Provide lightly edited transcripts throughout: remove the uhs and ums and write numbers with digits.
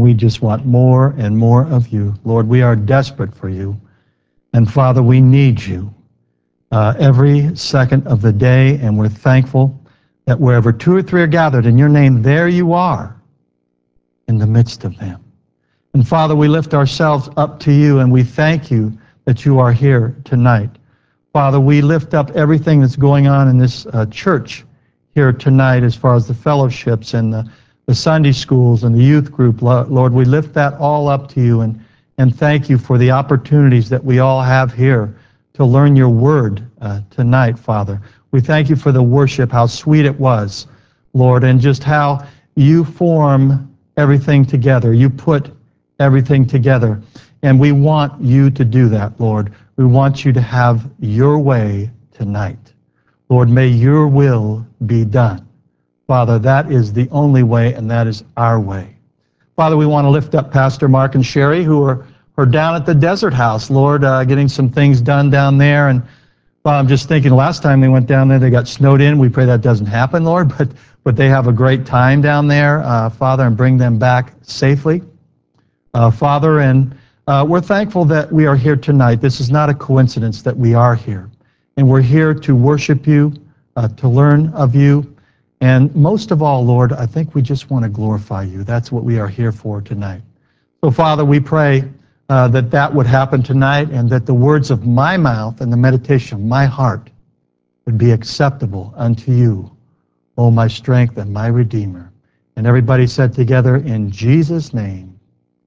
we just want more and more of you. Lord, we are desperate for you. And Father, we need you every second of the day, and we're thankful that wherever two or three are gathered in your name, there you are in the midst of them. And Father, we lift ourselves up to you, and we thank you that you are here tonight. Father, we lift up everything that's going on in this church here tonight as far as the fellowships and the Sunday schools and the youth group. Lord, we lift that all up to you and thank you for the opportunities that we all have here to learn your word tonight, Father. We thank you for the worship, how sweet it was, Lord, and just how you form everything together. You put everything together. And we want you to do that, Lord. We want you to have your way tonight. Lord, may your will be done. Father, that is the only way, and that is our way. Father, we want to lift up Pastor Mark and Sherry, who are down at the Desert House, Lord, getting some things done down there. And well, I'm just thinking last time they went down there, they got snowed in. We pray that doesn't happen, Lord, but they have a great time down there, Father, and bring them back safely. Father, and we're thankful that we are here tonight. This is not a coincidence that we are here. And we're here to worship you, to learn of you. And most of all, Lord, I think we just want to glorify you. That's what we are here for tonight. So, Father, we pray that would happen tonight, and that the words of my mouth and the meditation of my heart would be acceptable unto you, O my strength and my Redeemer. And everybody said together, in Jesus' name,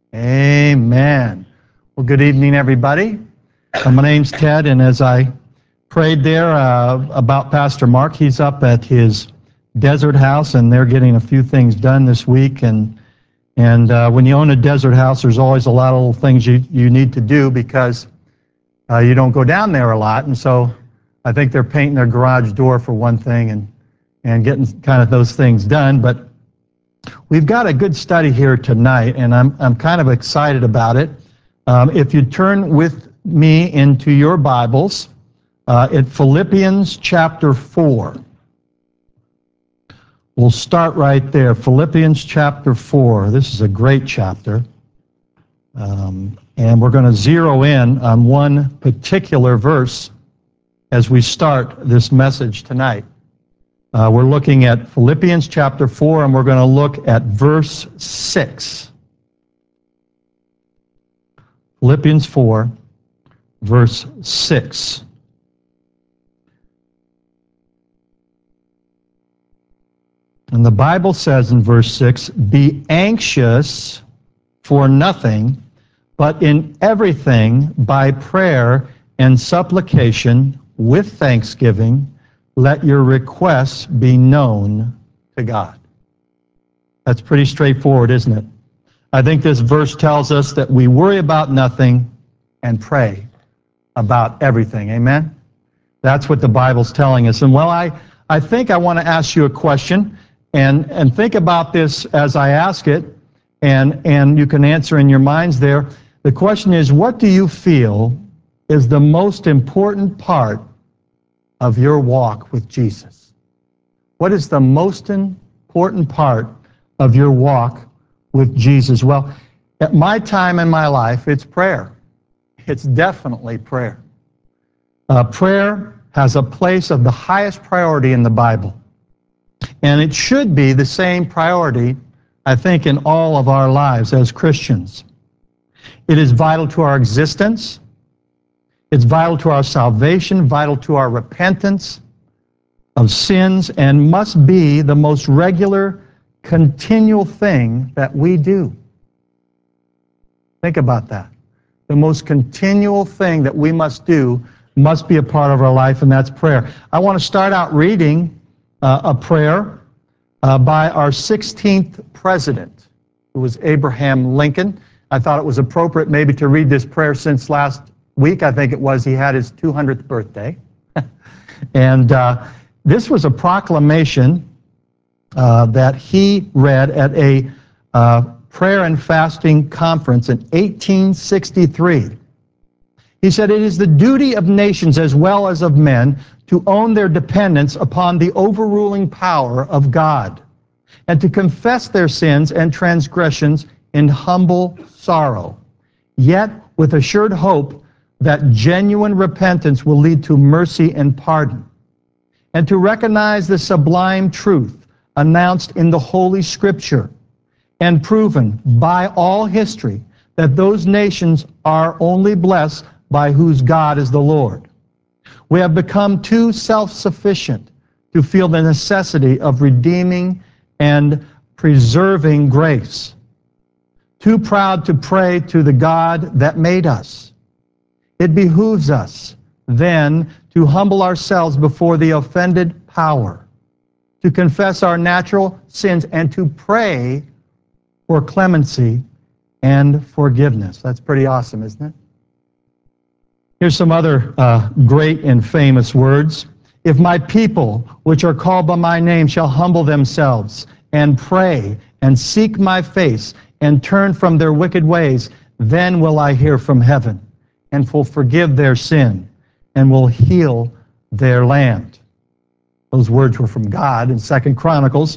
amen. Well, good evening, everybody. My name's Ted, and as I prayed there about Pastor Mark, he's up at his Desert House, and they're getting a few things done this week. And when you own a Desert House, there's always a lot of little things you need to do because you don't go down there a lot. And so I think they're painting their garage door for one thing and getting kind of those things done. But we've got a good study here tonight, and I'm kind of excited about it. If you turn with me into your Bibles at Philippians chapter 4. We'll start right there, Philippians chapter 4. This is a great chapter. And we're going to zero in on one particular verse as we start this message tonight. We're looking at Philippians chapter 4, and we're going to look at verse 6. Philippians 4, verse 6. And the Bible says in verse 6, be anxious for nothing, but in everything by prayer and supplication with thanksgiving, let your requests be known to God. That's pretty straightforward, isn't it? I think this verse tells us that we worry about nothing and pray about everything. Amen? That's what the Bible's telling us. And well, I think I want to ask you a question, and think about this as I ask it, and you can answer in your minds there. The question is, what do you feel is the most important part of your walk with Jesus? What is the most important part of your walk with Jesus? Well, at my time in my life, it's prayer. It's definitely prayer. Prayer has a place of the highest priority in the Bible. And it should be the same priority, I think, in all of our lives as Christians. It is vital to our existence. It's vital to our salvation, vital to our repentance of sins, and must be the most regular, continual thing that we do. Think about that. The most continual thing that we must do must be a part of our life, and that's prayer. I want to start out reading a prayer by our 16th president, who was Abraham Lincoln. I thought it was appropriate maybe to read this prayer since last week, I think it was, he had his 200th birthday. And this was a proclamation that he read at a prayer and fasting conference in 1863. He said, it is the duty of nations as well as of men to own their dependence upon the overruling power of God and to confess their sins and transgressions in humble sorrow, yet with assured hope that genuine repentance will lead to mercy and pardon, and to recognize the sublime truth announced in the Holy Scripture and proven by all history that those nations are only blessed by whose God is the Lord. We have become too self-sufficient to feel the necessity of redeeming and preserving grace, too proud to pray to the God that made us. It behooves us then to humble ourselves before the offended power, to confess our natural sins, and to pray for clemency and forgiveness. That's pretty awesome, isn't it? Here's some other great and famous words. If my people, which are called by my name, shall humble themselves and pray and seek my face and turn from their wicked ways, then will I hear from heaven and will forgive their sin and will heal their land. Those words were from God in 2 Chronicles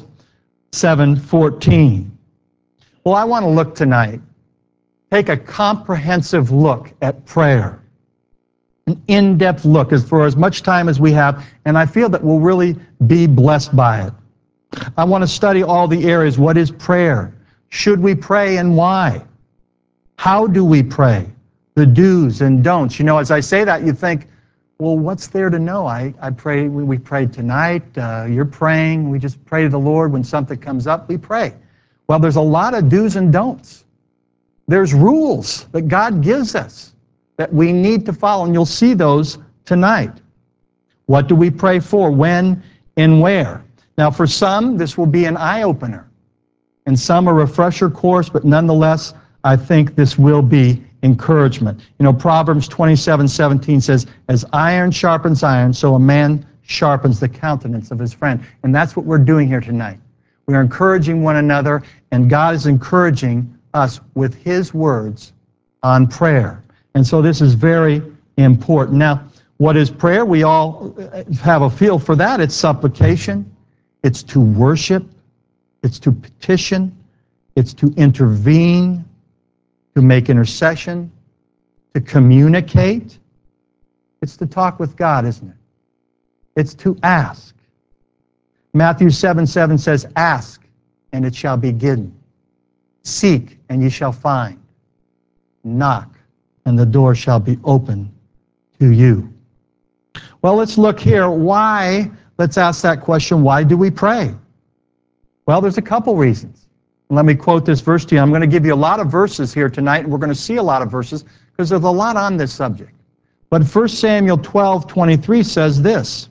7:14. Well, I want to look tonight, take a comprehensive look at prayer, an in-depth look for as much time as we have, and I feel that we'll really be blessed by it. I want to study all the areas. What is prayer? Should we pray and why? How do we pray? The do's and don'ts. You know, as I say that, you think, well, what's there to know? I pray, we prayed tonight, you're praying, we just pray to the Lord when something comes up, we pray. Well, there's a lot of do's and don'ts. There's rules that God gives us that we need to follow, and you'll see those tonight. What do we pray for? When and where? Now, for some, this will be an eye-opener, and some a refresher course, but nonetheless, I think this will be encouragement. You know, Proverbs 27:17 says, as iron sharpens iron, so a man sharpens the countenance of his friend. And that's what we're doing here tonight. We are encouraging one another, and God is encouraging us with His words on prayer. And so this is very important. Now, what is prayer? We all have a feel for that. It's supplication. It's to worship. It's to petition. It's to intervene, to make intercession, to communicate. It's to talk with God, isn't it? It's to ask. Matthew 7:7 says, ask, and it shall be given. Seek, and ye shall find. Knock, and the door shall be open to you. Well, let's look here. Why? Let's ask that question. Why do we pray? Well, there's a couple reasons. Let me quote this verse to you. I'm going to give you a lot of verses here tonight, and we're going to see a lot of verses because there's a lot on this subject. But 1 Samuel 12:23 says this.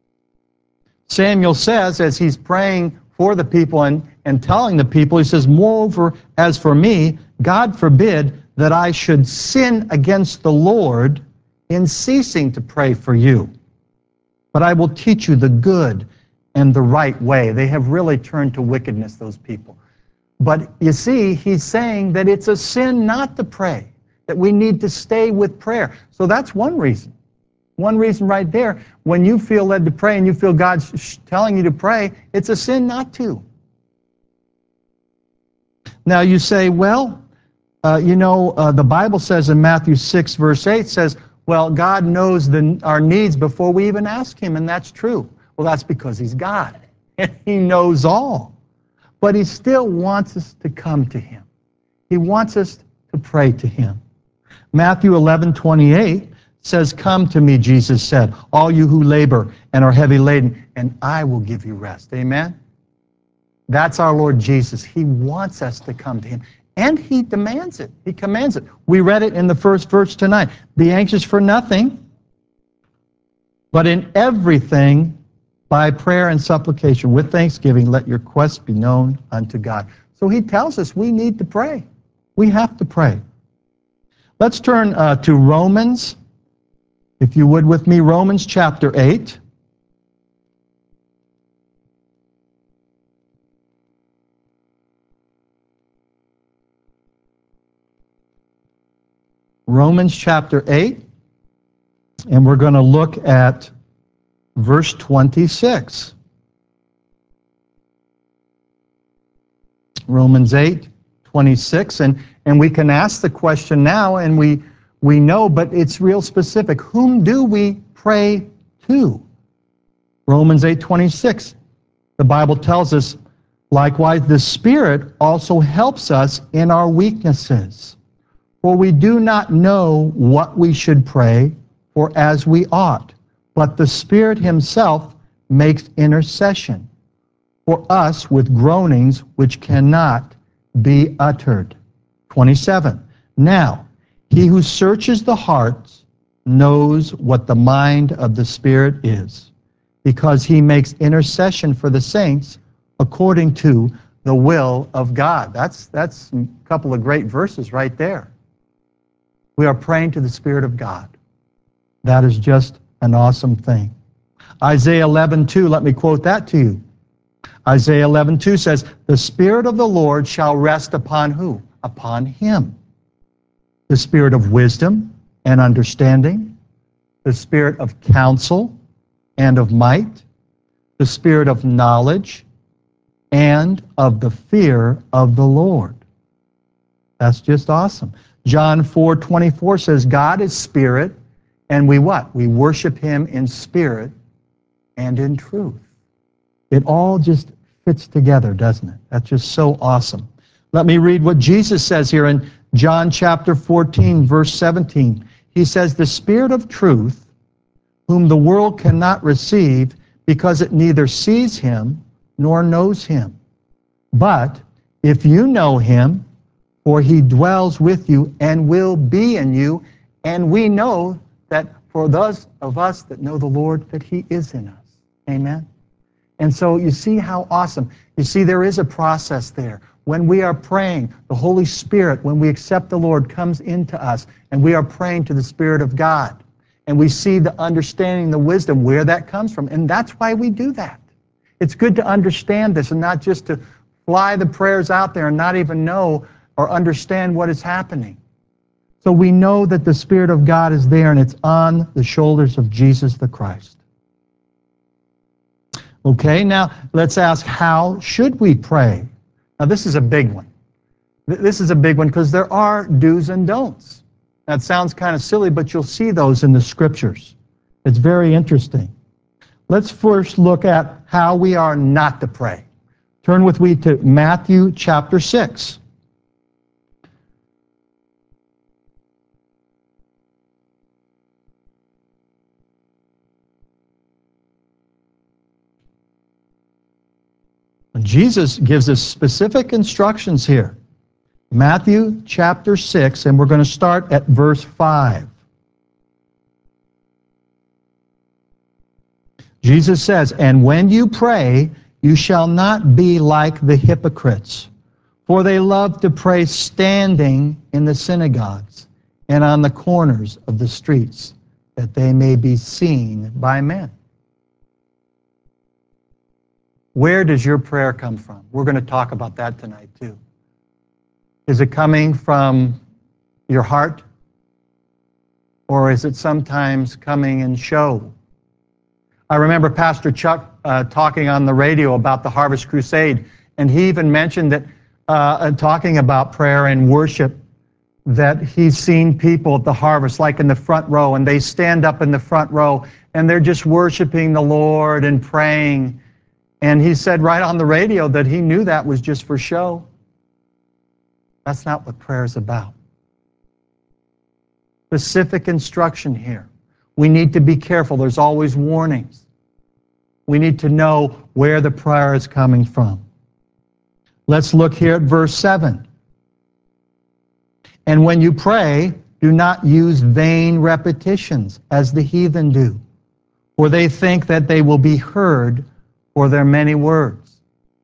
Samuel says, as he's praying for the people and telling the people, he says, moreover, as for me, God forbid that I should sin against the Lord in ceasing to pray for you. But I will teach you the good and the right way. They have really turned to wickedness, those people. But you see, he's saying that it's a sin not to pray, that we need to stay with prayer. So that's one reason. One reason right there. When you feel led to pray and you feel God's telling you to pray, it's a sin not to. Now you say, well, the Bible says in Matthew 6, verse 8, says, well, God knows our needs before we even ask Him, and that's true. Well, that's because He's God, and He knows all. But He still wants us to come to Him. He wants us to pray to Him. Matthew 11:28 says, come to me, Jesus said, all you who labor and are heavy laden, and I will give you rest. Amen? That's our Lord Jesus. He wants us to come to Him. And He demands it. He commands it. We read it in the first verse tonight. Be anxious for nothing, but in everything, by prayer and supplication, with thanksgiving, let your requests be known unto God. So He tells us we need to pray. We have to pray. Let's turn to Romans, if you would with me, Romans chapter 8. Romans chapter 8, and we're going to look at verse 26. Romans 8, 26, and we can ask the question now, and we know, but it's real specific. Whom do we pray to? Romans 8:26. The Bible tells us, likewise, the Spirit also helps us in our weaknesses. For we do not know what we should pray for as we ought, but the Spirit Himself makes intercession for us with groanings which cannot be uttered. 27. Now, He who searches the hearts knows what the mind of the Spirit is, because He makes intercession for the saints according to the will of God. That's a couple of great verses right there. We are praying to the Spirit of God. That is just an awesome thing. Isaiah 11:2, let me quote that to you. Isaiah 11:2 says, the Spirit of the Lord shall rest upon who? Upon Him. The Spirit of wisdom and understanding, the Spirit of counsel and of might, the Spirit of knowledge and of the fear of the Lord. That's just awesome. John 4:24 says, God is Spirit, and we what? We worship Him in spirit and in truth. It all just fits together, doesn't it? That's just so awesome. Let me read what Jesus says here in John chapter 14, verse 17. He says, the Spirit of truth, whom the world cannot receive, because it neither sees Him nor knows Him. But if you know Him, for He dwells with you and will be in you, and we know that for those of us that know the Lord, that He is in us. Amen? And so you see how awesome. You see, there is a process there. When we are praying, the Holy Spirit, when we accept the Lord, comes into us, and we are praying to the Spirit of God. And we see the understanding, the wisdom, where that comes from. And that's why we do that. It's good to understand this and not just to fly the prayers out there and not even know or understand what is happening. So we know that the Spirit of God is there, and it's on the shoulders of Jesus the Christ. Okay, now let's ask, how should we pray? Now this is a big one. This is a big one because there are do's and don'ts. That sounds kind of silly, but you'll see those in the Scriptures. It's very interesting. Let's first look at how we are not to pray. Turn with me to Matthew chapter 6. Jesus gives us specific instructions here. Matthew chapter 6, and we're going to start at verse 5. Jesus says, and when you pray, you shall not be like the hypocrites, for they love to pray standing in the synagogues and on the corners of the streets, that they may be seen by men. Where does your prayer come from? We're going to talk about that tonight too. Is it coming from your heart? Or is it sometimes coming in show? I remember Pastor Chuck talking on the radio about the Harvest Crusade, and he even mentioned that, talking about prayer and worship, that he's seen people at the harvest, like in the front row, and they stand up in the front row, and they're just worshiping the Lord and praying. And he said right on the radio that he knew that was just for show. That's not what prayer is about. Specific instruction here. We need to be careful. There's always warnings. We need to know where the prayer is coming from. Let's look here at verse 7. And when you pray, do not use vain repetitions as the heathen do, for they think that they will be heard for their many words.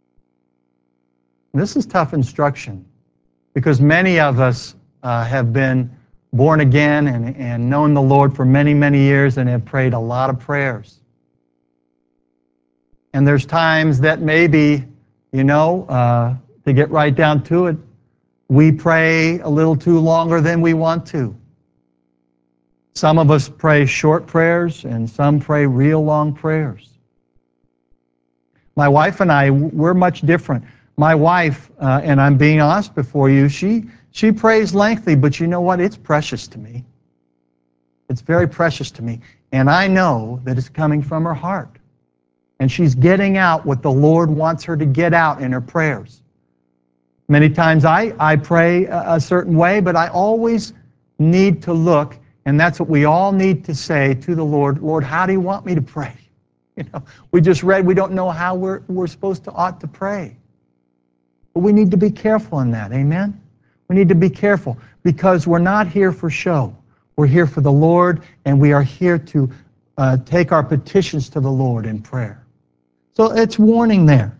This is tough instruction, because many of us have been born again and known the Lord for many, many years and have prayed a lot of prayers. And there's times that maybe, to get right down to it, we pray a little too longer than we want to. Some of us pray short prayers, and some pray real long prayers. My wife and I, we're much different. My wife, and I'm being honest before you, she prays lengthy, but you know what? It's precious to me. It's very precious to me. And I know that it's coming from her heart. And she's getting out what the Lord wants her to get out in her prayers. Many times I pray a certain way, but I always need to look, and that's what we all need to say to the Lord, Lord, how do you want me to pray? You know, we just read we don't know how we're supposed to ought to pray. But we need to be careful in that, amen? We need to be careful because we're not here for show. We're here for the Lord, and we are here to take our petitions to the Lord in prayer. So it's warning there.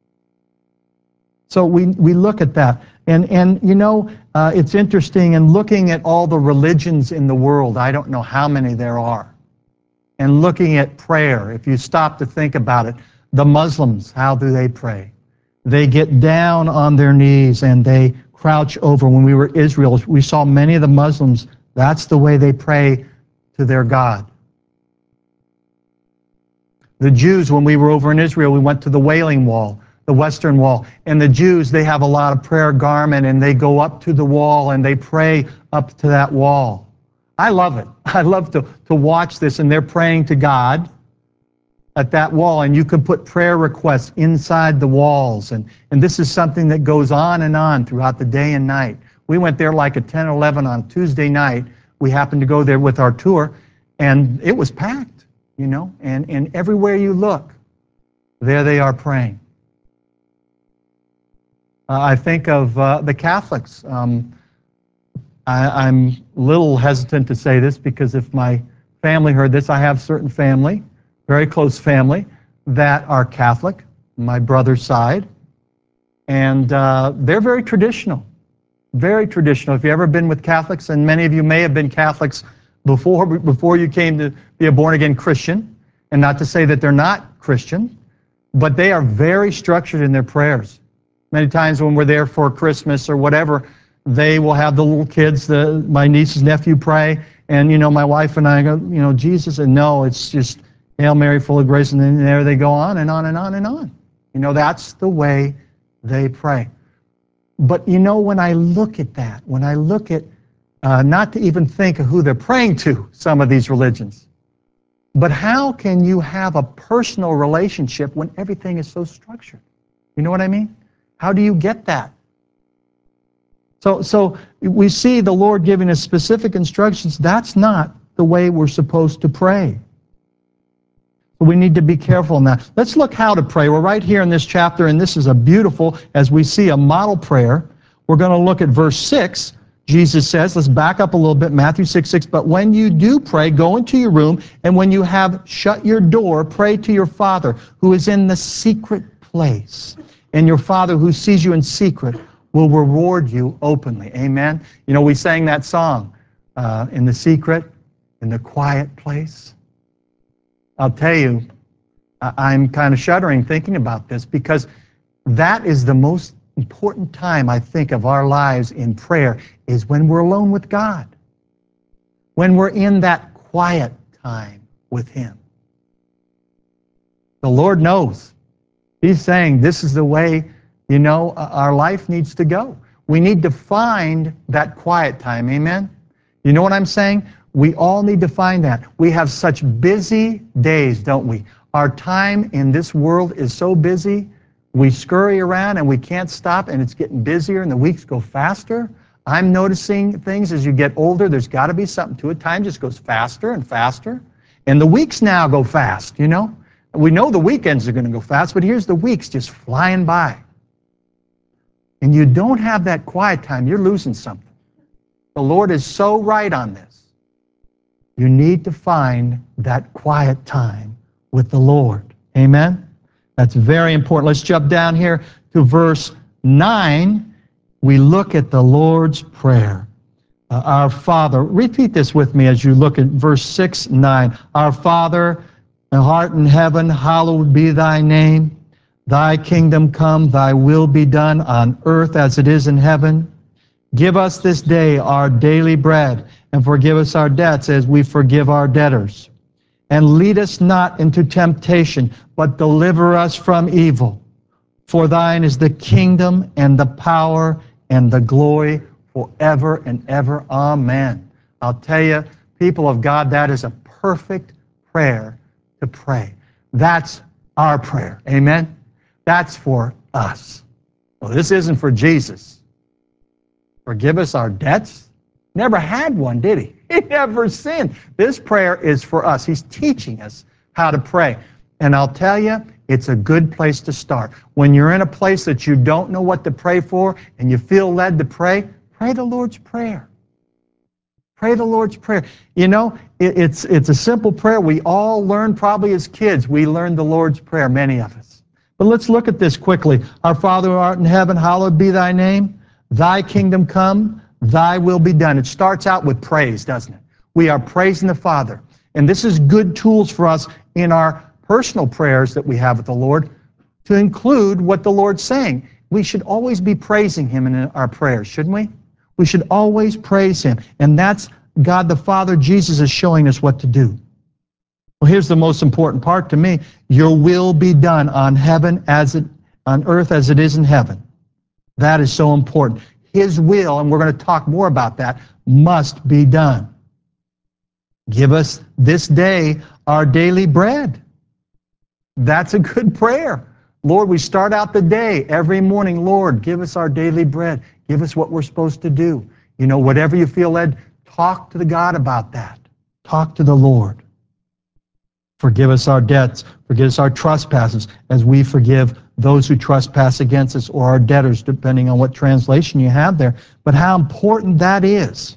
So we look at that. And you know, it's interesting in looking at all the religions in the world, I don't know how many there are, and looking at prayer, if you stop to think about it, the Muslims, how do they pray? They get down on their knees and they crouch over. When we were in Israel, we saw many of the Muslims, that's the way they pray to their God. The Jews, when we were over in Israel, we went to the Wailing Wall, the Western Wall. And the Jews, they have a lot of prayer garment and they go up to the wall and they pray up to that wall. I love it. I love to watch this, and they're praying to God at that wall, and you can put prayer requests inside the walls. And this is something that goes on and on throughout the day and night. We went there like at 10 or 11 on Tuesday night. We happened to go there with our tour, and it was packed, you know, and everywhere you look, there they are praying. I think of the Catholics. I'm a little hesitant to say this because if my family heard this, I have certain family, very close family, that are Catholic, my brother's side, and they're very traditional, very traditional. If you've ever been with Catholics, and many of you may have been Catholics before you came to be a born-again Christian, and not to say that they're not Christian, but they are very structured in their prayers. Many times when we're there for Christmas or whatever, they will have the little kids, my niece's nephew, pray, and you know, my wife and I go, you know, Jesus, and no, it's just Hail Mary, full of grace, and then there they go on and on and on and on. You know, that's the way they pray. But you know, when I look at that, when I look at, not to even think of who they're praying to, some of these religions, but how can you have a personal relationship when everything is so structured? You know what I mean? How do you get that? So we see the Lord giving us specific instructions. That's not the way we're supposed to pray. We need to be careful in that. Let's look how to pray. We're right here in this chapter, and this is a beautiful, as we see, a model prayer. We're going to look at verse 6. Jesus says, let's back up a little bit, Matthew 6:6, but when you do pray, go into your room, and when you have shut your door, pray to your Father who is in the secret place. And your Father who sees you in secret will reward you openly. Amen? You know, we sang that song, in the secret, in the quiet place. I'll tell you, I'm kind of shuddering thinking about this because that is the most important time, I think, of our lives in prayer is when we're alone with God, when we're in that quiet time with Him. The Lord knows. He's saying this is the way, you know, our life needs to go. We need to find that quiet time, amen? You know what I'm saying? We all need to find that. We have such busy days, don't we? Our time in this world is so busy. We scurry around and we can't stop, and it's getting busier and the weeks go faster. I'm noticing things as you get older. There's got to be something to it. Time just goes faster and faster. And the weeks now go fast, you know? We know the weekends are going to go fast, but here's the weeks just flying by. And you don't have that quiet time, you're losing something. The Lord is so right on this. You need to find that quiet time with the Lord. Amen? That's very important. Let's jump down here to verse 9. We look at the Lord's Prayer. Our Father, repeat this with me as you look at verse 6, 9. Our Father, who art in heaven, hallowed be thy name. Thy kingdom come, thy will be done on earth as it is in heaven. Give us this day our daily bread, and forgive us our debts as we forgive our debtors. And lead us not into temptation, but deliver us from evil. For thine is the kingdom and the power and the glory forever and ever. Amen. I'll tell you, people of God, that is a perfect prayer to pray. That's our prayer. Amen? That's for us. Well, this isn't for Jesus. Forgive us our debts. Never had one, did he? He never sinned. This prayer is for us. He's teaching us how to pray. And I'll tell you, it's a good place to start. When you're in a place that you don't know what to pray for and you feel led to pray, pray the Lord's Prayer. Pray the Lord's Prayer. You know, it's a simple prayer. We all learn probably as kids. We learned the Lord's Prayer, many of us. But let's look at this quickly. Our Father who art in heaven, hallowed be thy name. Thy kingdom come, thy will be done. It starts out with praise, doesn't it? We are praising the Father. And this is good tools for us in our personal prayers that we have with the Lord to include what the Lord's saying. We should always be praising Him in our prayers, shouldn't we? We should always praise Him. And that's God the Father. Jesus is showing us what to do. Well, here's the most important part to me. Your will be done on earth as it is in heaven. That is so important. His will, and we're going to talk more about that, must be done. Give us this day our daily bread. That's a good prayer. Lord, we start out the day every morning, Lord, give us our daily bread. Give us what we're supposed to do. You know, whatever you feel led, talk to the God about that. Talk to the Lord. Forgive us our debts. Forgive us our trespasses as we forgive those who trespass against us, or our debtors, depending on what translation you have there. But how important that is.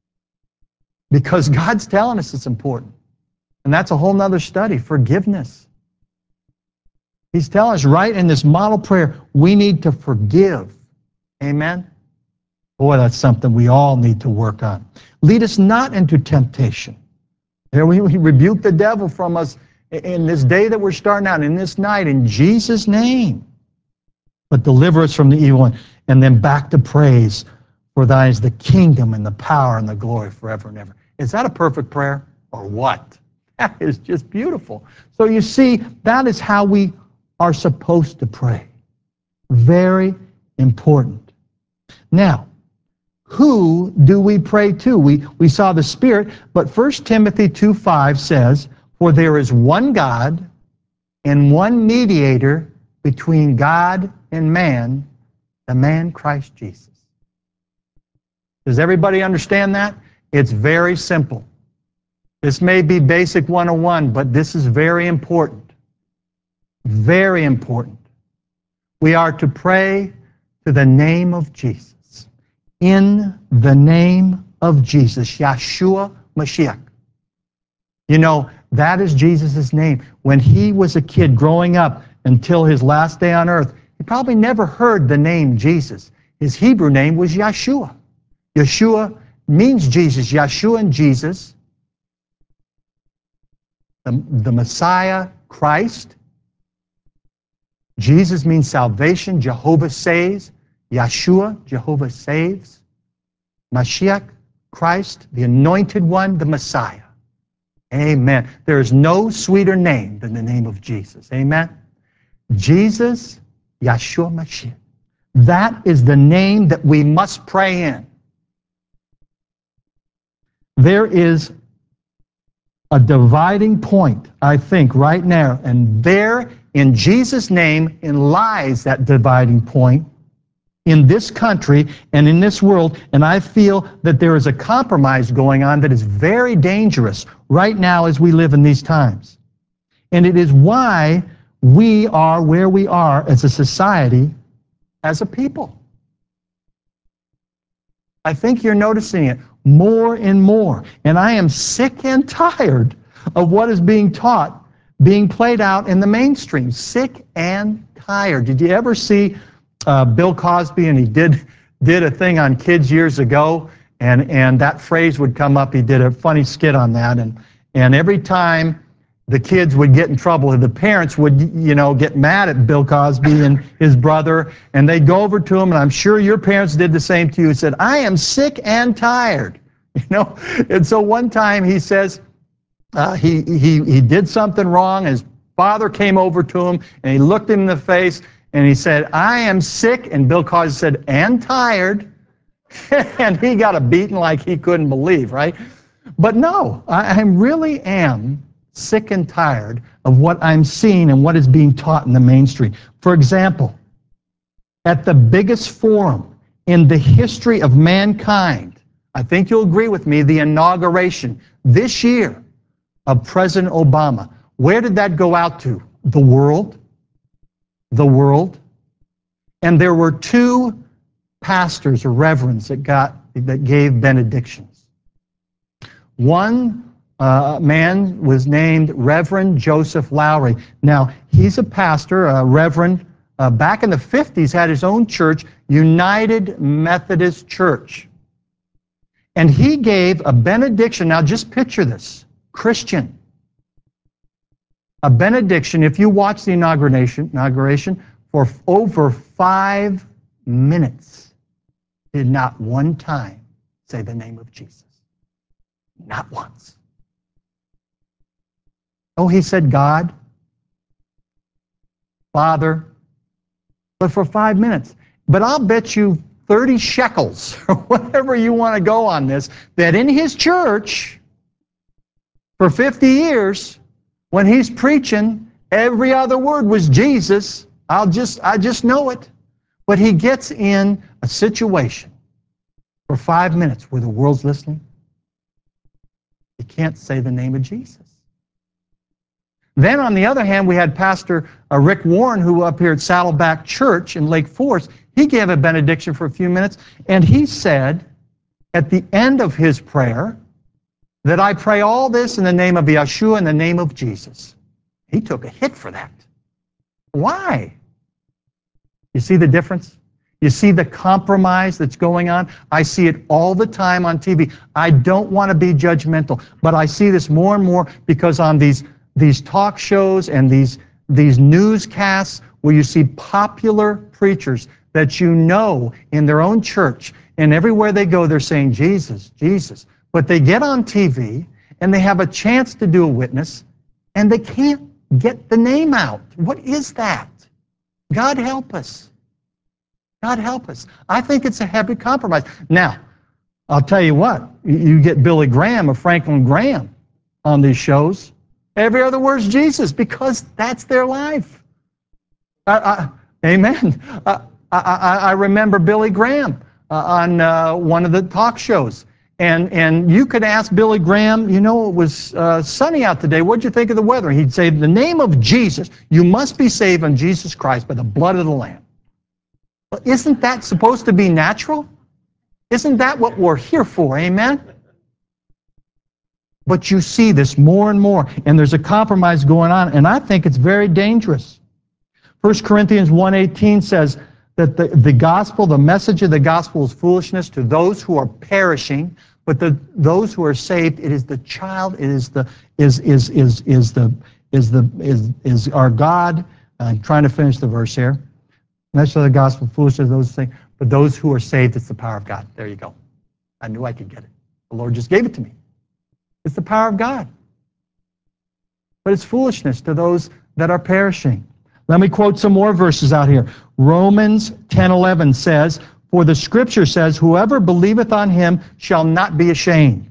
Because God's telling us it's important. And that's a whole nother study, forgiveness. He's telling us right in this model prayer, we need to forgive. Amen? Boy, that's something we all need to work on. Lead us not into temptation. Here we rebuke the devil from us in this day that we're starting out, in this night, in Jesus' name. But deliver us from the evil one. And then back to praise. For thine is the kingdom and the power and the glory forever and ever. Is that a perfect prayer or what? That is just beautiful. So you see, that is how we are supposed to pray. Very important. Now, who do we pray to? We saw the Spirit, but 1 Timothy 2:5 says, for there is one God and one mediator between God and man, the man Christ Jesus. Does everybody understand that? It's very simple. This may be basic 101, but this is very important. Very important. We are to pray to the name of Jesus. In the name of Jesus, Yeshua Mashiach. You know, that is Jesus' name. When he was a kid growing up until his last day on earth, he probably never heard the name Jesus. His Hebrew name was Yeshua. Yeshua means Jesus. Yeshua and Jesus. The Messiah, Christ. Jesus means salvation. Jehovah saves. Yeshua, Jehovah saves. Mashiach, Christ, the anointed one, the Messiah. Amen. There is no sweeter name than the name of Jesus. Amen. Jesus, Yeshua Mashiach. That is the name that we must pray in. There is a dividing point, I think, right now, and there in Jesus' name lies that dividing point in this country and in this world, and I feel that there is a compromise going on that is very dangerous right now as we live in these times. And it is why we are where we are as a society, as a people. I think you're noticing it more and more. And I am sick and tired of what is being taught, being played out in the mainstream. Sick and tired. Did you ever see Bill Cosby? And he did a thing on kids years ago, and that phrase would come up. He did a funny skit on that, and every time the kids would get in trouble, the parents would, get mad at Bill Cosby and his brother, and they'd go over to him, and I'm sure your parents did the same to you, and said, I am sick and tired. And so one time he says he did something wrong. His father came over to him, and he looked him in the face, and he said, I am sick, and Bill Cosby said, and tired, and he got a beating like he couldn't believe, right? But no, I really am sick and tired of what I'm seeing and what is being taught in the mainstream. For example, at the biggest forum in the history of mankind, I think you'll agree with me, the inauguration this year of President Obama, where did that go out to? The world. The world. And there were two pastors or reverends that gave benedictions. One man was named Reverend Joseph Lowry. Now, he's a pastor, a reverend. Back in the 50s, had his own church, United Methodist Church. And he gave a benediction. Now, just picture this. Christian. A benediction, if you watch the inauguration for over 5 minutes, did not one time say the name of Jesus. Not once. Oh, he said God, Father, but for 5 minutes. But I'll bet you 30 shekels, or whatever you want to go on this, that in his church, for 50 years, when he's preaching, every other word was Jesus. I just know it. But he gets in a situation for 5 minutes where the world's listening. He can't say the name of Jesus. Then on the other hand, we had Pastor Rick Warren, who up here at Saddleback Church in Lake Forest, he gave a benediction for a few minutes, and he said at the end of his prayer that I pray all this in the name of Yeshua, in the name of Jesus. He took a hit for that. Why? You see the difference? You see the compromise that's going on? I see it all the time on TV. I don't want to be judgmental, but I see this more and more because on these talk shows and these newscasts where you see popular preachers that you know in their own church, and everywhere they go they're saying Jesus, Jesus. But they get on TV and they have a chance to do a witness and they can't get the name out. What is that? God help us. God help us. I think it's a heavy compromise. Now, I'll tell you what, you get Billy Graham or Franklin Graham on these shows, every other word's Jesus because that's their life. Amen. I remember Billy Graham on one of the talk shows. And you could ask Billy Graham, you know, it was sunny out today. What'd you think of the weather? He'd say, in the name of Jesus, you must be saved in Jesus Christ by the blood of the Lamb. Well, isn't that supposed to be natural? Isn't that what we're here for? Amen? But you see this more and more, and there's a compromise going on, and I think it's very dangerous. 1 Corinthians 1:18 says that the gospel, the message of the gospel is foolishness to those who are perishing, but those who are saved, it is the child, it is our God. I'm trying to finish the verse here. Message of the gospel, foolishness to those things, but those who are saved, it's the power of God. There you go. I knew I could get it. The Lord just gave it to me. It's the power of God. But it's foolishness to those that are perishing. Let me quote some more verses out here. Romans 10:11 says, for the scripture says, whoever believeth on him shall not be ashamed.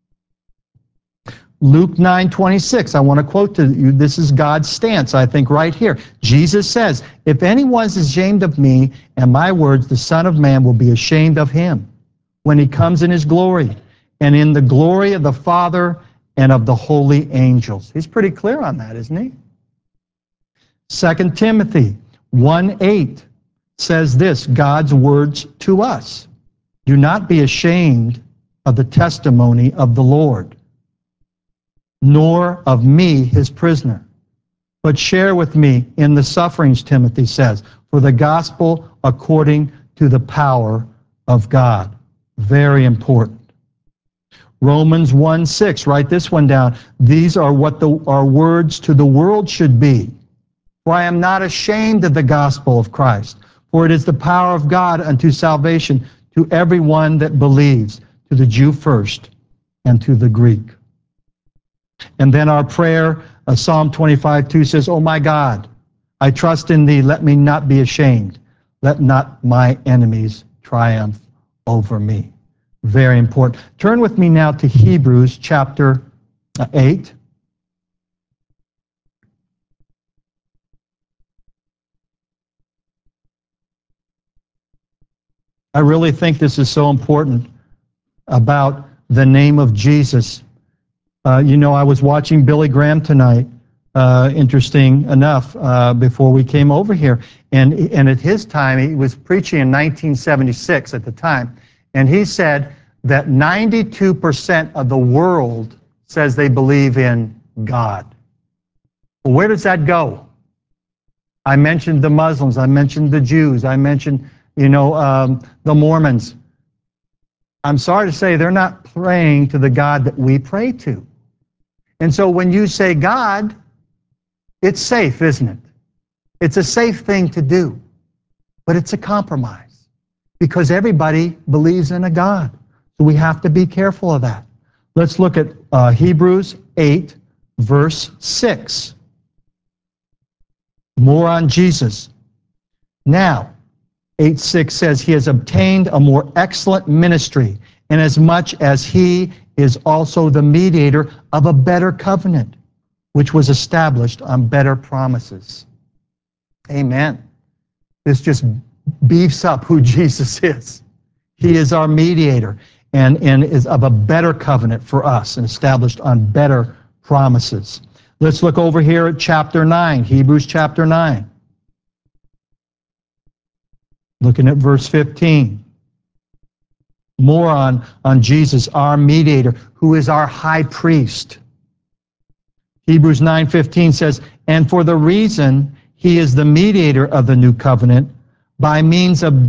Luke 9:26, I want to quote to you, this is God's stance, I think, right here. Jesus says, if anyone is ashamed of me and my words, the Son of Man will be ashamed of him when he comes in his glory and in the glory of the Father and of the holy angels. He's pretty clear on that, isn't he? 2 Timothy 1:8 says this, God's words to us. Do not be ashamed of the testimony of the Lord, nor of me, his prisoner, but share with me in the sufferings, Timothy says, for the gospel according to the power of God. Very important. Romans 1:6, write this one down. These are what our words to the world should be. For I am not ashamed of the gospel of Christ, for it is the power of God unto salvation to everyone that believes, to the Jew first and to the Greek. And then our prayer, Psalm 25:2 says, oh my God, I trust in thee. Let me not be ashamed. Let not my enemies triumph over me. Very important. Turn with me now to Hebrews chapter 8. I really think this is so important about the name of Jesus. I was watching Billy Graham tonight, interesting enough, before we came over here. And at his time, he was preaching in 1976 at the time, and he said that 92% of the world says they believe in God. Well, where does that go? I mentioned the Muslims, I mentioned the Jews, I mentioned, the Mormons. I'm sorry to say they're not praying to the God that we pray to. And so when you say God, it's safe, isn't it? It's a safe thing to do, but it's a compromise because everybody believes in a God. So we have to be careful of that. Let's look at Hebrews 8, verse 6. More on Jesus. Now, 8:6 says, he has obtained a more excellent ministry, inasmuch as he is also the mediator of a better covenant, which was established on better promises. Amen. This just beefs up who Jesus is. He is our mediator and is of a better covenant for us and established on better promises. Let's look over here at chapter 9, Hebrews chapter 9. Looking at verse 15. More on Jesus, our mediator, who is our high priest. Hebrews 9:15 says, and for the reason he is the mediator of the new covenant, by means of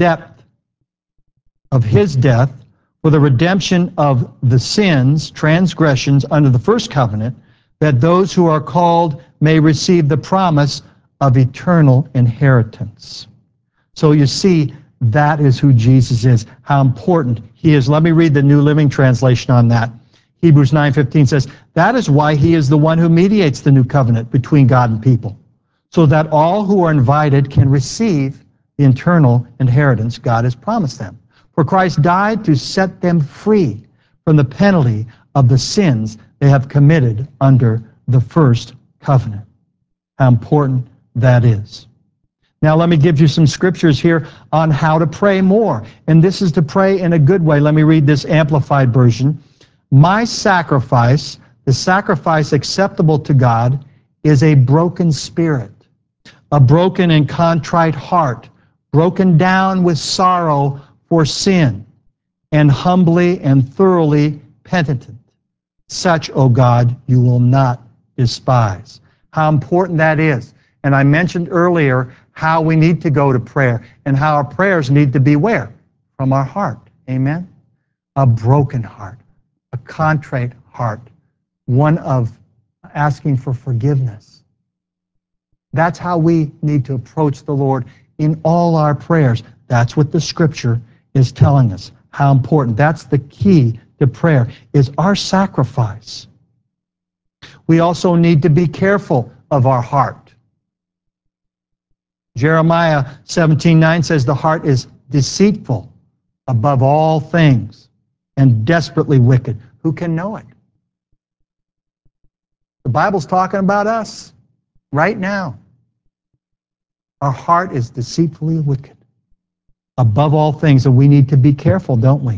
his death, for the redemption of the sins, transgressions under the first covenant, that those who are called may receive the promise of eternal inheritance. So you see, that is who Jesus is, how important he is. Let me read the New Living Translation on that. Hebrews 9:15 says, that is why he is the one who mediates the new covenant between God and people, so that all who are invited can receive the eternal inheritance God has promised them. For Christ died to set them free from the penalty of the sins they have committed under the first covenant. How important that is. Now let me give you some scriptures here on how to pray more. And this is to pray in a good way. Let me read this amplified version. My sacrifice, the sacrifice acceptable to God, is a broken spirit, a broken and contrite heart, broken down with sorrow for sin, and humbly and thoroughly penitent. Such, O God, you will not despise. How important that is. And I mentioned earlier how we need to go to prayer and how our prayers need to be where? From our heart. Amen? A broken heart, a contrite heart, one of asking for forgiveness. That's how we need to approach the Lord in all our prayers. That's what the scripture is telling us, how important. That's the key to prayer, is our sacrifice. We also need to be careful of our heart. Jeremiah 17:9 says the heart is deceitful above all things and desperately wicked. Who can know it? The Bible's talking about us right now. Our heart is deceitfully wicked above all things, and we need to be careful, don't we?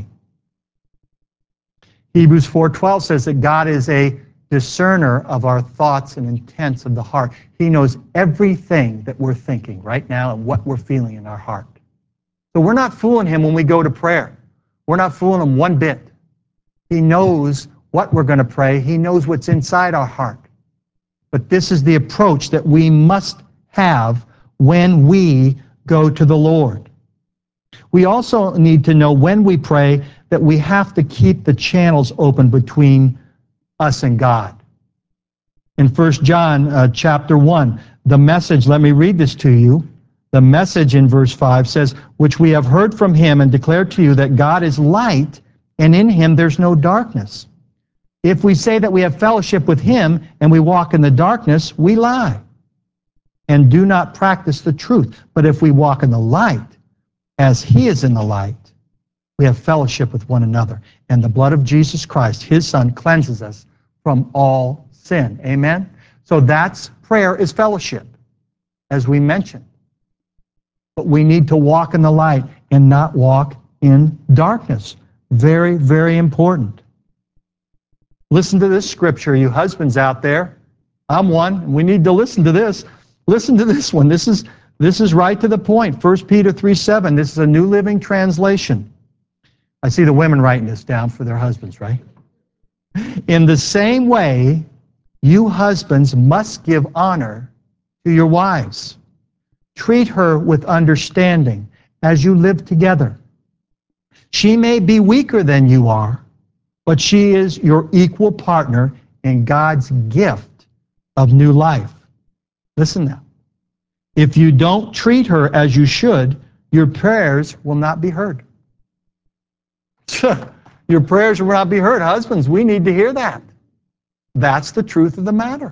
Hebrews 4:12 says that God is a discerner of our thoughts and intents of the heart. He knows everything that we're thinking right now and what we're feeling in our heart. So we're not fooling him when we go to prayer. We're not fooling him one bit. He knows what we're going to pray. He knows what's inside our heart. But this is the approach that we must have when we go to the Lord. We also need to know when we pray that we have to keep the channels open between us and God. In 1 John chapter 1, the Message, let me read this to you. The Message in verse 5 says, which we have heard from him and declared to you that God is light and in him there's no darkness. If we say that we have fellowship with him and we walk in the darkness, we lie and do not practice the truth. But if we walk in the light, as he is in the light, we have fellowship with one another. And the blood of Jesus Christ, his Son, cleanses us from all sin. Amen? So that's prayer is fellowship, as we mentioned. But we need to walk in the light and not walk in darkness. Very, very important. Listen to this scripture, you husbands out there. I'm one. We need to listen to this. Listen to this one. This is right to the point. 1 Peter 3:7. This is a New Living Translation. I see the women writing this down for their husbands, right? In the same way, you husbands must give honor to your wives. Treat her with understanding as you live together. She may be weaker than you are, but she is your equal partner in God's gift of new life. Listen now. If you don't treat her as you should, your prayers will not be heard. Your prayers will not be heard. Husbands, we need to hear that. That's the truth of the matter.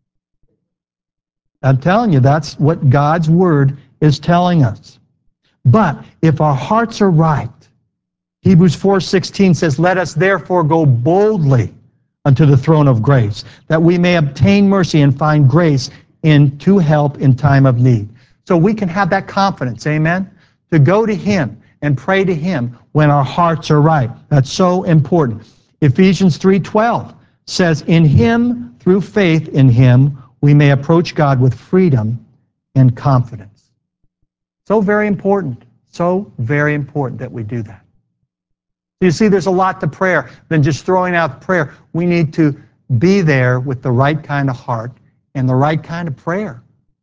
I'm telling you, that's what God's Word is telling us. But if our hearts are right, Hebrews 4:16 says, let us therefore go boldly unto the throne of grace, that we may obtain mercy and find grace to help in time of need. So we can have that confidence, amen, to go to him and pray to him when our hearts are right. That's so important. Ephesians 3:12 says, in him, through faith in him, we may approach God with freedom and confidence. So very important. So very important that we do that. You see, there's a lot to prayer than just throwing out prayer. We need to be there with the right kind of heart and the right kind of prayer.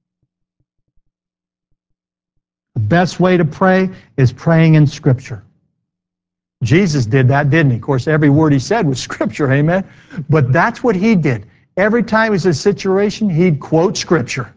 The best way to pray is praying in Scripture. Jesus did that, didn't he? Of course, every word he said was Scripture, amen? But that's what he did. Every time he was in a situation, he'd quote Scripture.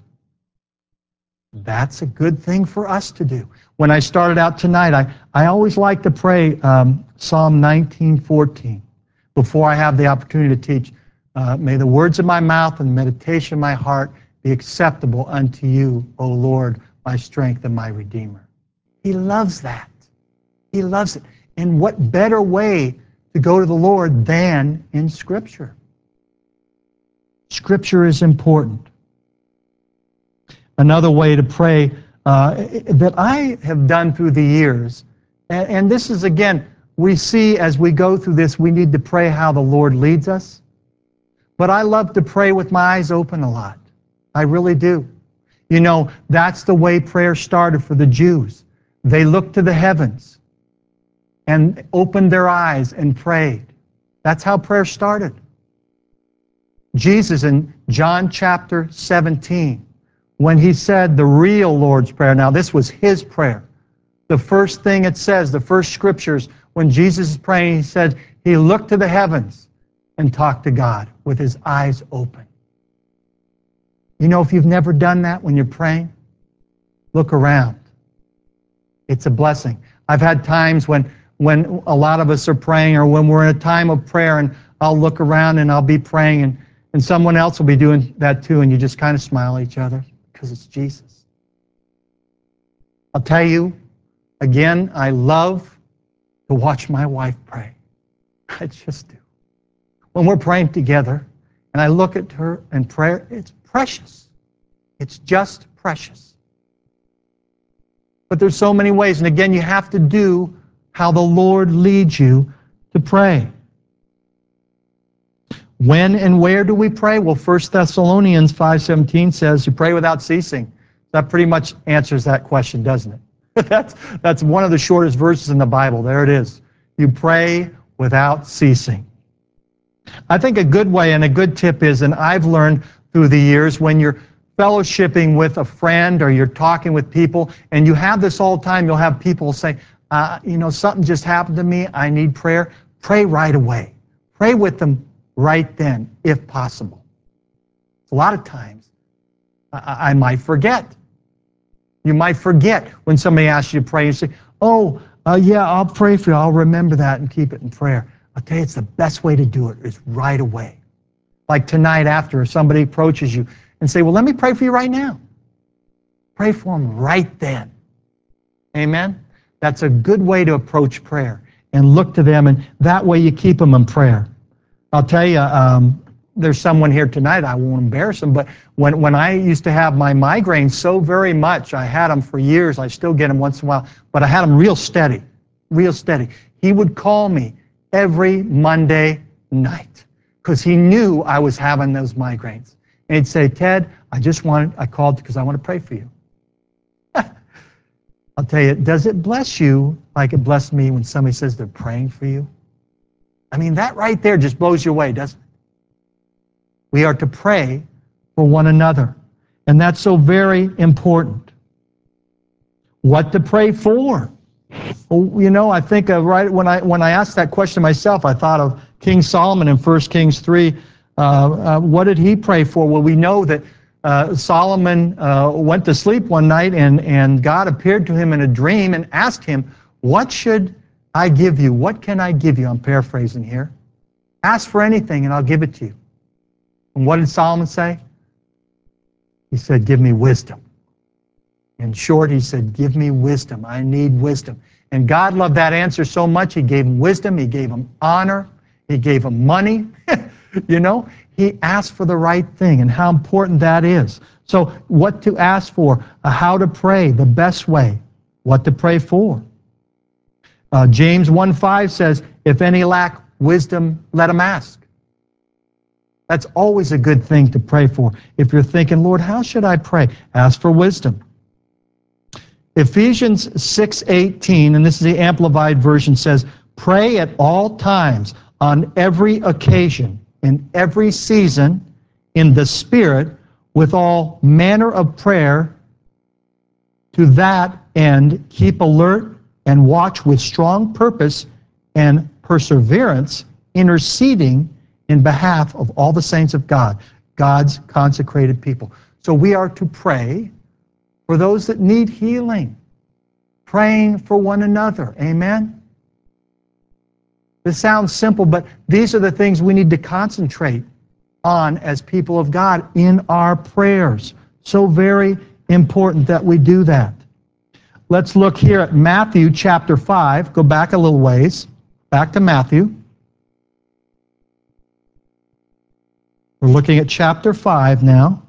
That's a good thing for us to do. When I started out tonight, I always like to pray Psalm 19:14 before I have the opportunity to teach. May the words of my mouth and the meditation of my heart be acceptable unto you, O Lord, my strength and my Redeemer. He loves that. He loves it. And what better way to go to the Lord than in Scripture? Scripture is important. Another way to pray that I have done through the years, and this is, again, we see as we go through this, we need to pray how the Lord leads us. But I love to pray with my eyes open a lot. I really do. You know, that's the way prayer started for the Jews. They looked to the heavens and opened their eyes and prayed. That's how prayer started. Jesus in John chapter 17, when he said the real Lord's Prayer, now this was his prayer. The first thing it says, the first scriptures, when Jesus is praying, he said he looked to the heavens and talked to God with his eyes open. You know, if you've never done that when you're praying, look around. It's a blessing. I've had times when a lot of us are praying, or when we're in a time of prayer, and I'll look around and I'll be praying, and someone else will be doing that too, and you just kind of smile at each other because it's Jesus. I'll tell you, again, I love to watch my wife pray. I just do. When we're praying together, and I look at her in prayer, it's precious. It's just precious. But there's so many ways, and again, you have to do how the Lord leads you to pray. When and where do we pray? Well, 1 Thessalonians 5:17 says you pray without ceasing. That pretty much answers that question, doesn't it? That's one of the shortest verses in the Bible. There it is. You pray without ceasing. I think a good way and a good tip is, and I've learned through the years, when you're fellowshipping with a friend or you're talking with people, and you have this all the time, you'll have people say, you know, something just happened to me, I need prayer. Pray right away. Pray with them right then, if possible. A lot of times, I might forget. You might forget when somebody asks you to pray. You say, oh, yeah, I'll pray for you. I'll remember that and keep it in prayer. I'll tell you, it's the best way to do it is right away. Like tonight after, if somebody approaches you and say, well, let me pray for you right now. Pray for them right then. Amen? That's a good way to approach prayer, and look to them, and that way you keep them in prayer. I'll tell you, there's someone here tonight, I won't embarrass them, but when I used to have my migraines so very much, I had them for years, I still get them once in a while, but I had them real steady, real steady. He would call me every Monday night because he knew I was having those migraines. And he'd say, Ted, I called because I want to pray for you. I'll tell you, does it bless you like it blessed me when somebody says they're praying for you? I mean, that right there just blows you away, doesn't it? We are to pray for one another. And that's so very important. What to pray for? Well, you know, I think right when I asked that question myself, I thought of King Solomon in 1 Kings 3. What did he pray for? Well, we know that Solomon went to sleep one night and God appeared to him in a dream and asked him, what should I give you? What can I give you? I'm paraphrasing here. Ask for anything and I'll give it to you. And what did Solomon say? He said, give me wisdom. In short, he said, give me wisdom. I need wisdom. And God loved that answer so much, he gave him wisdom, he gave him honor, he gave him money. You know, he asked for the right thing, and how important that is. So what to ask for, how to pray, the best way, what to pray for. James 1:5 says, if any lack wisdom, let him ask. That's always a good thing to pray for. If you're thinking, Lord, how should I pray? Ask for wisdom. Ephesians 6:18, and this is the Amplified Version, says, pray at all times, on every occasion, in every season, in the Spirit, with all manner of prayer. To that end, keep alert and watch with strong purpose and perseverance, interceding in behalf of all the saints of God, God's consecrated people. So we are to pray for those that need healing, praying for one another. Amen? This sounds simple, but these are the things we need to concentrate on as people of God in our prayers. So very important that we do that. Let's look here at Matthew chapter 5. Go back a little ways. Back to Matthew. We're looking at chapter 5 now.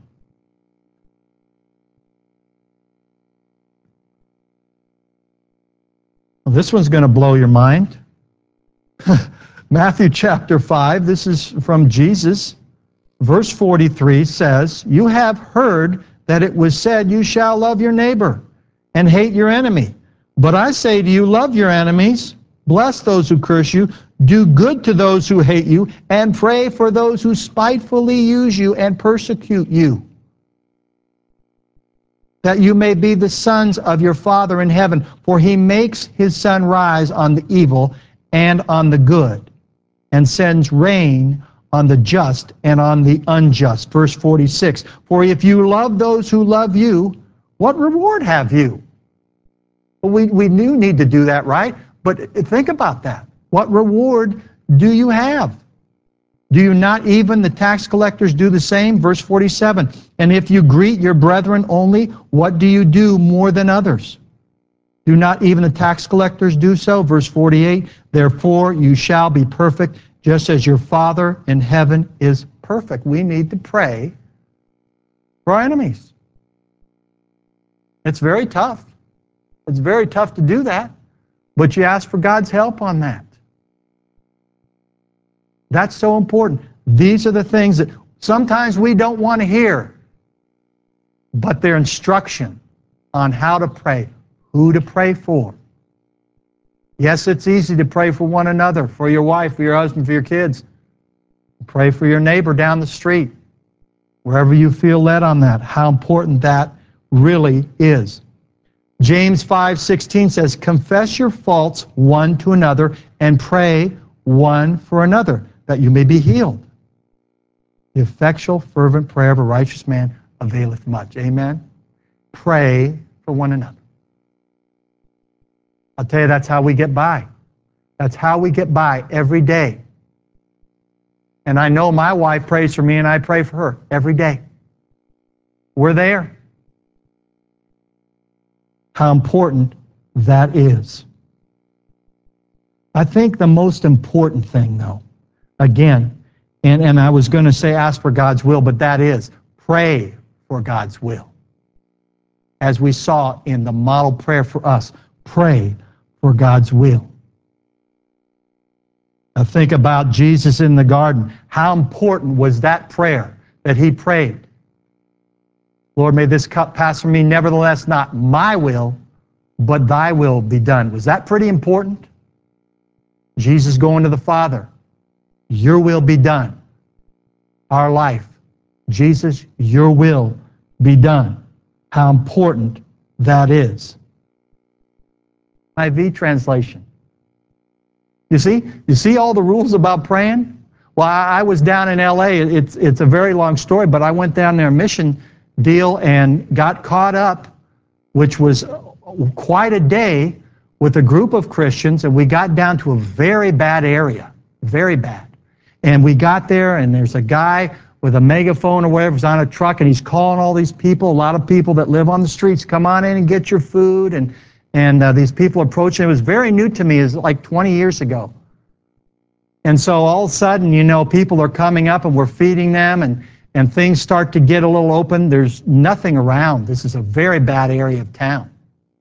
Well, this one's going to blow your mind. Matthew chapter 5, this is from Jesus. Verse 43 says, you have heard that it was said, you shall love your neighbor and hate your enemy. But I say to you, love your enemies, bless those who curse you, do good to those who hate you, and pray for those who spitefully use you and persecute you, that you may be the sons of your Father in heaven, for he makes his sun rise on the evil and on the good, and sends rain on the just and on the unjust. Verse 46, for if you love those who love you, what reward have you? Well, we do need to do that, right? But think about that. What reward do you have? Do you not even the tax collectors do the same? Verse 47, and if you greet your brethren only, what do you do more than others? Do not even the tax collectors do so? Verse 48, therefore you shall be perfect, just as your Father in heaven is perfect. We need to pray for our enemies. It's very tough. It's very tough to do that, but you ask for God's help on that. That's so important. These are the things that sometimes we don't want to hear, but they're instruction on how to pray, who to pray for. Yes, it's easy to pray for one another, for your wife, for your husband, for your kids. Pray for your neighbor down the street, wherever you feel led on that, how important that really is. James 5:16 says, confess your faults one to another and pray one for another, that you may be healed. The effectual, fervent prayer of a righteous man availeth much. Amen? Pray for one another. I'll tell you, that's how we get by. That's how we get by every day. And I know my wife prays for me and I pray for her every day. We're there. how important that is. I think the most important thing, though, again, and I was going to say ask for God's will, but that is pray for God's will. As we saw in the model prayer for us, pray for God's will. Now think about Jesus in the garden. How important was that prayer that he prayed? Lord, may this cup pass from me. Nevertheless, not my will, but thy will be done. Was that pretty important? Jesus going to the Father. Your will be done. Our life. Jesus, your will be done. How important that is. IV translation. You see all the rules about praying? Well, I was down in LA. It's a very long story, but I went down there a mission deal and got caught up, which was quite a day, with a group of Christians, and we got down to a very bad area, very bad. And we got there, and there's a guy with a megaphone or whatever, he's on a truck, and he's calling all these people, a lot of people that live on the streets, come on in and get your food, and these people approaching. It was very new to me. It was like 20 years ago. And so all of a sudden, people are coming up and we're feeding them, and things start to get a little open. There's nothing around. This is a very bad area of town.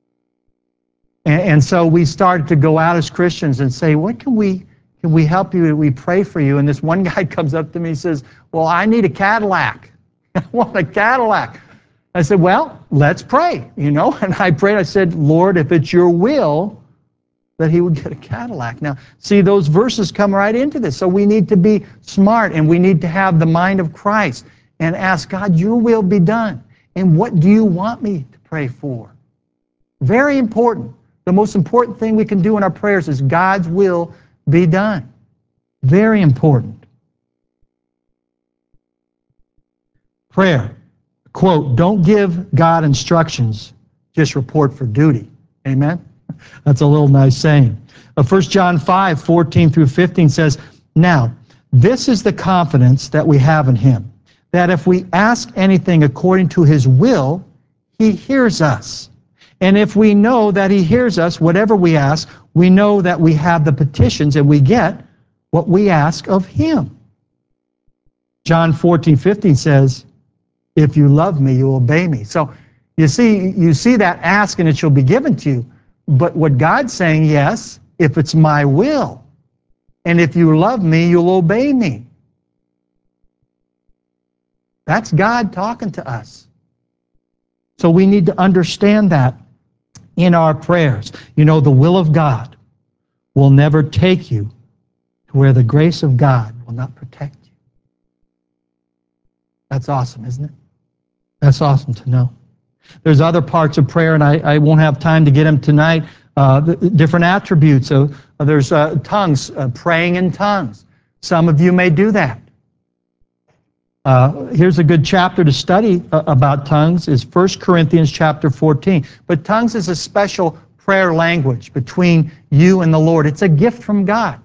And so we started to go out as Christians and say, what can we help you? We pray for you. And this one guy comes up to me and says, well, I need a Cadillac. I want a Cadillac. I said, well, let's pray, And I prayed. I said, Lord, if it's your will that he would get a Cadillac. Now, see, those verses come right into this. So we need to be smart, and we need to have the mind of Christ and ask God, your will be done. And what do you want me to pray for? Very important. The most important thing we can do in our prayers is God's will be done. Very important. Prayer. Quote, don't give God instructions, just report for duty. Amen? That's a little nice saying. 1 John 5, 14 through 15 says, now, this is the confidence that we have in him, that if we ask anything according to his will, he hears us. And if we know that he hears us, whatever we ask, we know that we have the petitions and we get what we ask of him. John 14, 15 says, if you love me, you obey me. So you see that ask and it shall be given to you. But what God's saying, yes, if it's my will. And if you love me, you'll obey me. That's God talking to us. So we need to understand that in our prayers. The will of God will never take you to where the grace of God will not protect you. That's awesome, isn't it? That's awesome to know. There's other parts of prayer, and I won't have time to get them tonight. The different attributes. There's tongues, praying in tongues. Some of you may do that. Here's a good chapter to study about tongues, is 1 Corinthians chapter 14. But tongues is a special prayer language between you and the Lord. It's a gift from God.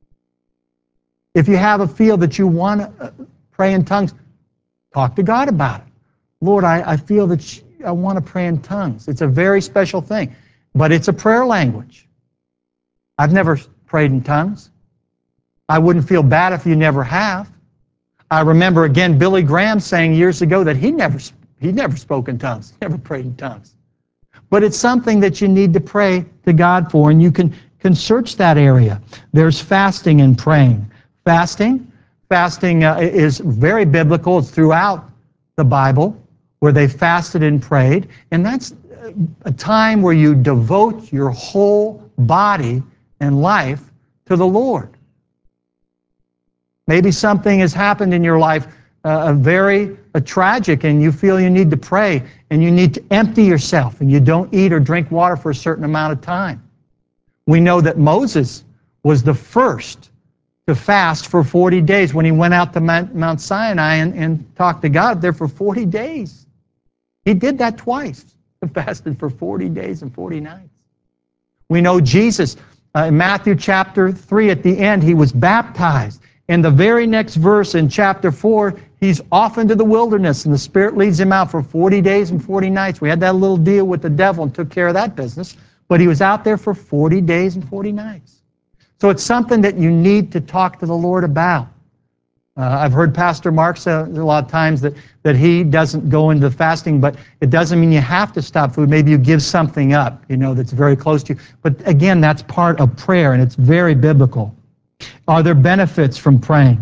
If you have a feel that you want to pray in tongues, talk to God about it. Lord, I feel that I want to pray in tongues. It's a very special thing, but it's a prayer language. I've never prayed in tongues. I wouldn't feel bad if you never have. I remember, again, Billy Graham saying years ago that he never spoke in tongues, never prayed in tongues. But it's something that you need to pray to God for, and you can search that area. There's fasting and praying. Fasting is very biblical. It's throughout the Bible where they fasted and prayed, and that's a time where you devote your whole body and life to the Lord. Maybe something has happened in your life, very tragic, and you feel you need to pray, and you need to empty yourself, and you don't eat or drink water for a certain amount of time. We know that Moses was the first to fast for 40 days when he went out to Mount Sinai and talked to God there for 40 days. He did that twice. He fasted for 40 days and 40 nights. We know Jesus, in Matthew chapter 3, at the end, he was baptized. In the very next verse in chapter 4, he's off into the wilderness, and the Spirit leads him out for 40 days and 40 nights. We had that little deal with the devil and took care of that business. But he was out there for 40 days and 40 nights. So it's something that you need to talk to the Lord about. I've heard Pastor Mark say a lot of times that he doesn't go into fasting, but it doesn't mean you have to stop food. Maybe you give something up, that's very close to you. But again, that's part of prayer, and it's very biblical. Are there benefits from praying?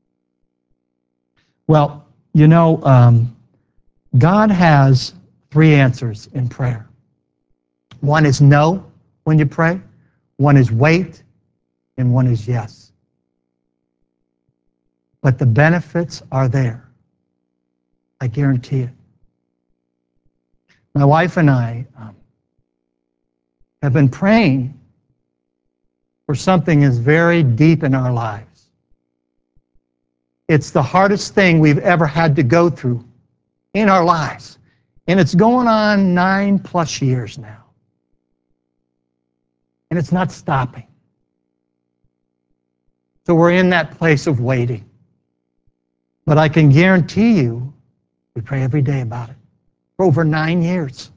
Well, God has 3 answers in prayer. One is no when you pray, one is wait, and one is yes. But the benefits are there. I guarantee it. My wife and I have been praying for something that's very deep in our lives. It's the hardest thing we've ever had to go through in our lives. And it's going on 9+ years now. And it's not stopping. So we're in that place of waiting. But I can guarantee you, we pray every day about it for over 9 years.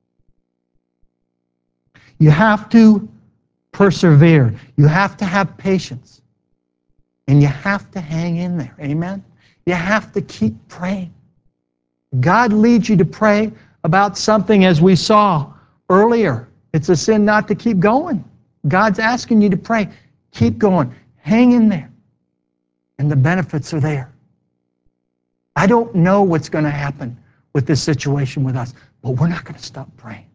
You have to persevere. You have to have patience. And you have to hang in there. Amen? You have to keep praying. God leads you to pray about something, as we saw earlier. It's a sin not to keep going. God's asking you to pray. Keep going. Hang in there. And the benefits are there. I don't know what's going to happen with this situation with us, but we're not going to stop praying.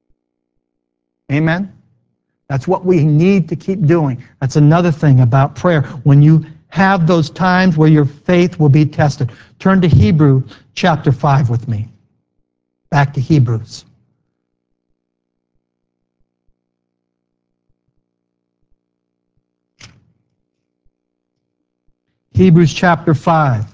Amen? That's what we need to keep doing. That's another thing about prayer. When you have those times where your faith will be tested. Turn to Hebrews chapter 5 with me. Back to Hebrews. Hebrews chapter 5.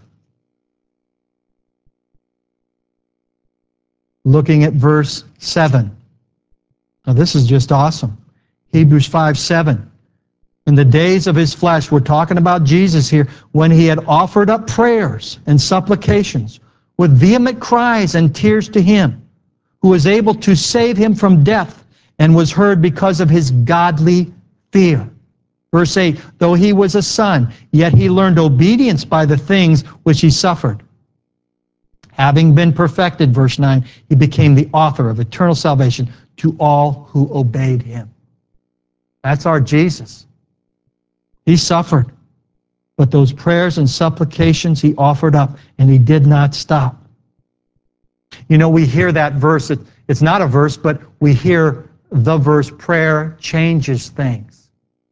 Looking at verse 7. Now this is just awesome. Hebrews 5:7. In the days of his flesh, we're talking about Jesus here, when he had offered up prayers and supplications with vehement cries and tears to him, who was able to save him from death, and was heard because of his godly fear. Verse 8, though he was a son, yet he learned obedience by the things which he suffered. Having been perfected, verse 9, he became the author of eternal salvation to all who obeyed him. That's our Jesus. He suffered, but those prayers and supplications he offered up, and he did not stop. We hear that verse. It's not a verse, but we hear the verse, prayer changes things.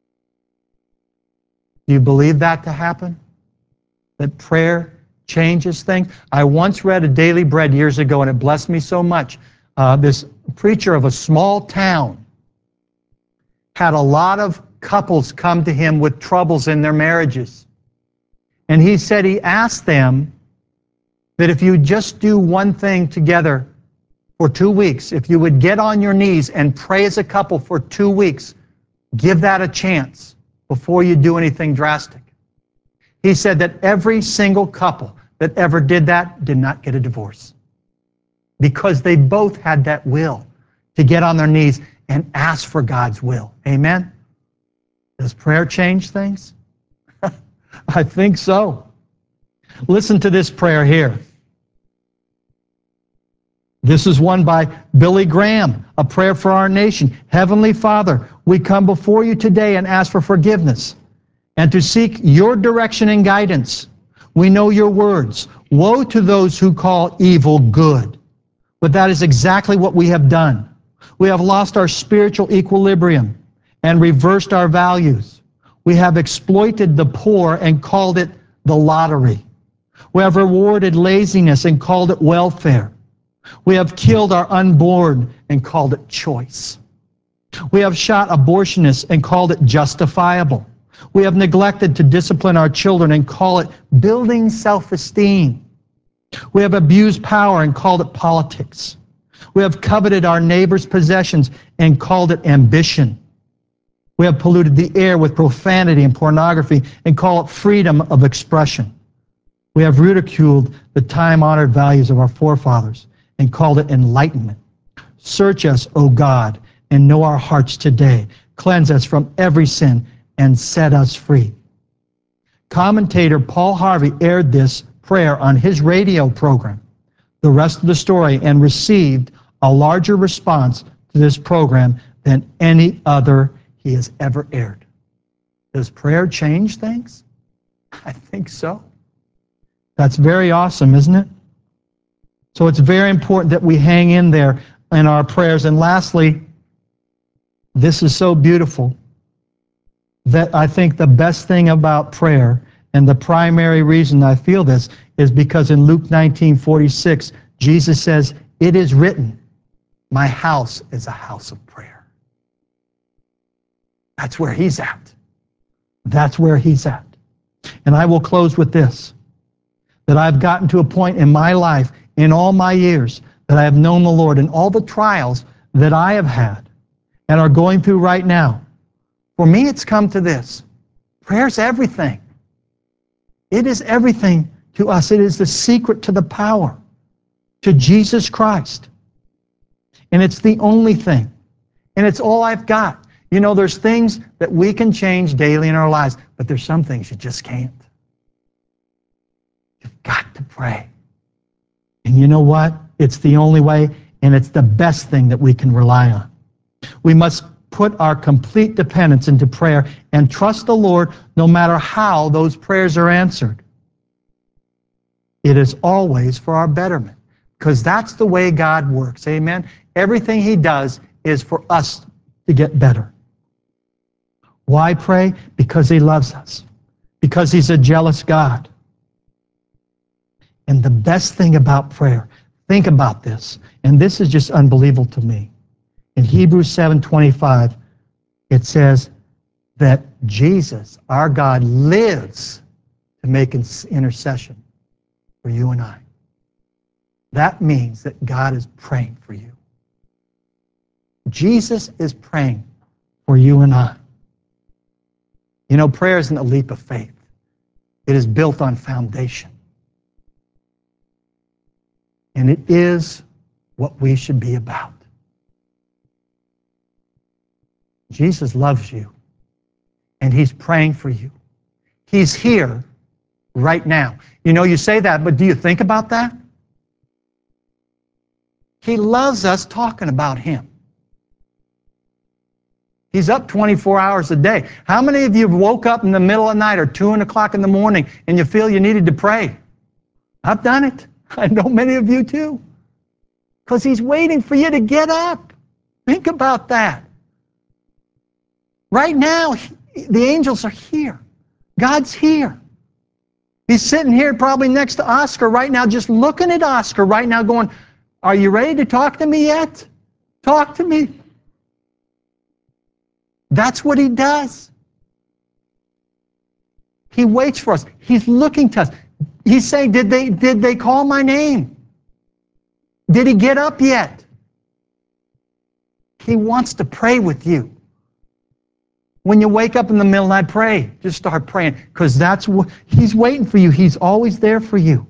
Do you believe that to happen? That prayer changes things? I once read a Daily Bread years ago, and it blessed me so much. This preacher of a small town had a lot of couples come to him with troubles in their marriages. And he said he asked them that if you just do one thing together for 2 weeks, if you would get on your knees and pray as a couple for 2 weeks, give that a chance before you do anything drastic. He said that every single couple that ever did that did not get a divorce, because they both had that will to get on their knees and ask for God's will. Amen? Does prayer change things? I think so. Listen to this prayer here. This is one by Billy Graham, a prayer for our nation. Heavenly Father, we come before you today and ask for forgiveness and to seek your direction and guidance. We know your words. Woe to those who call evil good. But that is exactly what we have done. We have lost our spiritual equilibrium and reversed our values. We have exploited the poor and called it the lottery. We have rewarded laziness and called it welfare. We have killed our unborn and called it choice. We have shot abortionists and called it justifiable. We have neglected to discipline our children and call it building self-esteem. We have abused power and called it politics. We have coveted our neighbor's possessions and called it ambition. We have polluted the air with profanity and pornography and call it freedom of expression. We have ridiculed the time-honored values of our forefathers and called it enlightenment. Search us, O God, and know our hearts today. Cleanse us from every sin and set us free. Commentator Paul Harvey aired this prayer on his radio program, The Rest of the Story, and received a larger response to this program than any other he has ever aired. Does prayer change things? I think so. That's very awesome, isn't it? So it's very important that we hang in there in our prayers. And lastly, this is so beautiful that I think the best thing about prayer, and the primary reason I feel this, is because in Luke 19:46, Jesus says, "It is written, my house is a house of prayer." That's where he's at. That's where he's at. And I will close with this, that I've gotten to a point in my life, in all my years, that I have known the Lord, and all the trials that I have had and are going through right now. For me, it's come to this. Prayer's everything. It is everything to us. It is the secret to the power, to Jesus Christ. And it's the only thing. And it's all I've got. You know, there's things that we can change daily in our lives, but there's some things you just can't. You've got to pray. And you know what? It's the only way, and it's the best thing that we can rely on. We must put our complete dependence into prayer and trust the Lord no matter how those prayers are answered. It is always for our betterment, because that's the way God works. Amen? Everything He does is for us to get better. Why pray? Because He loves us. Because He's a jealous God. And the best thing about prayer, think about this, and this is just unbelievable to me. In Hebrews 7:25, it says that Jesus, our God, lives to make intercession for you and I. That means that God is praying for you. Jesus is praying for you and I. You know, prayer isn't a leap of faith. It is built on foundation. And it is what we should be about. Jesus loves you, and He's praying for you. He's here right now. You know, you say that, but do you think about that? He loves us talking about Him. He's up 24 hours a day. How many of you woke up in the middle of the night or 2 o'clock in the morning and you feel you needed to pray? I've done it. I know many of you too. Because He's waiting for you to get up. Think about that. Right now, the angels are here. God's here. He's sitting here probably next to Oscar right now, just looking at Oscar right now going, "Are you ready to talk to me yet? Talk to me." That's what He does. He waits for us. He's looking to us. He's saying, did they call my name? Did he get up yet? He wants to pray with you. When you wake up in the middle of the night, pray. Just start praying, because that's what He's waiting for you. He's always there for you.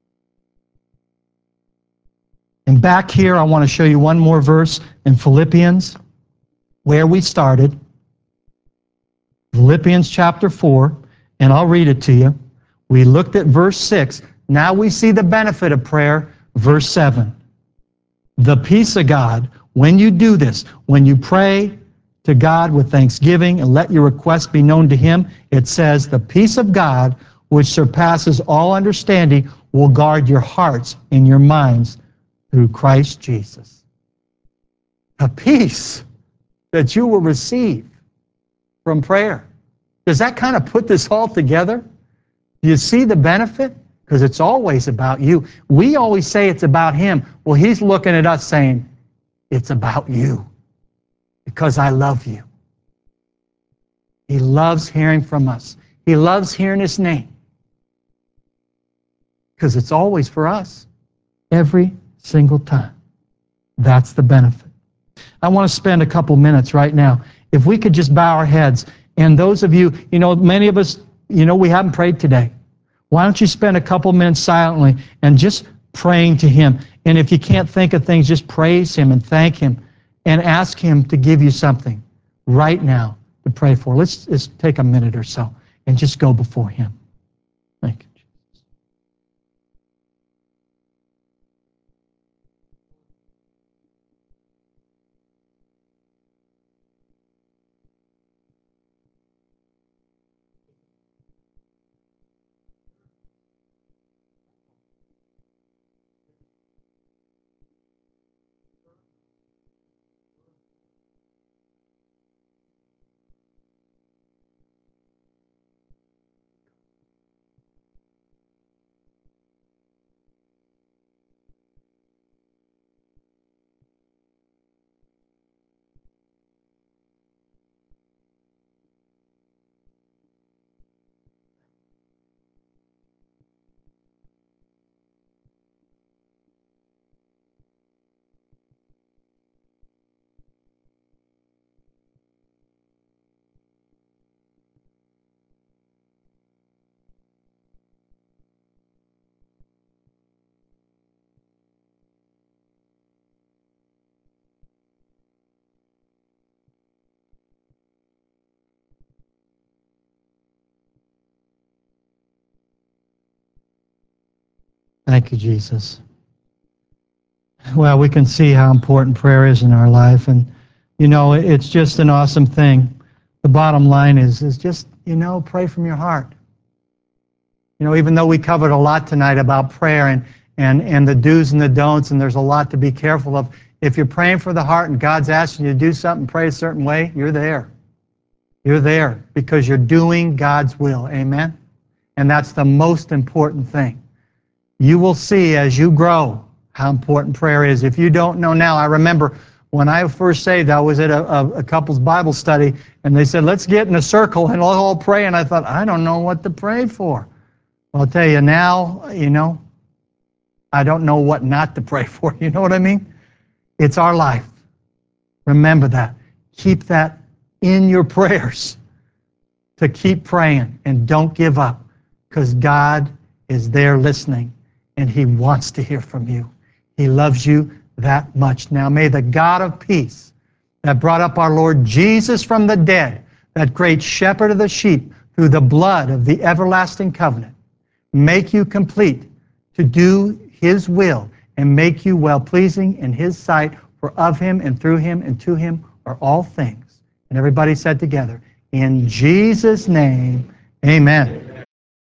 And back here, I want to show you one more verse in Philippians, where we started. Philippians chapter 4, and I'll read it to you. We looked at verse 6. Now we see the benefit of prayer. Verse 7. The peace of God, when you do this, when you pray to God with thanksgiving and let your requests be known to Him, it says, the peace of God, which surpasses all understanding, will guard your hearts and your minds through Christ Jesus. The peace that you will receive from prayer. Does that kind of put this all together? Do you see the benefit? Because it's always about you. We always say it's about Him. Well, He's looking at us saying, it's about you. Because I love you. He loves hearing from us. He loves hearing His name. Because it's always for us. Every single time. That's the benefit. I want to spend a couple minutes right now. If we could just bow our heads. And those of you, you know, many of us, you know, we haven't prayed today. Why don't you spend a couple minutes silently and just praying to Him? And if you can't think of things, just praise Him and thank Him and ask Him to give you something right now to pray for. Let's just take a minute or so and just go before Him. Thank you. Thank you, Jesus. Well, we can see how important prayer is in our life, and you know, it's just an awesome thing. The bottom line is just, you know, pray from your heart. You know, even though we covered a lot tonight about prayer and the do's and the don'ts, and there's a lot to be careful of, if you're praying for the heart and God's asking you to do something, pray a certain way, you're there. You're there because you're doing God's will. Amen? And that's the most important thing. You will see as you grow how important prayer is. If you don't know now, I remember when I was first saved, I was at a couple's Bible study, and they said, let's get in a circle and all pray. And I thought, I don't know what to pray for. Well, I'll tell you now, you know, I don't know what not to pray for. You know what I mean? It's our life. Remember that. Keep that in your prayers, to keep praying and don't give up, because God is there listening and He wants to hear from you. He loves you that much. Now may the God of peace that brought up our Lord Jesus from the dead, that great shepherd of the sheep, through the blood of the everlasting covenant, make you complete to do His will and make you well-pleasing in His sight, for of Him and through Him and to Him are all things. And everybody said together, in Jesus' name, amen.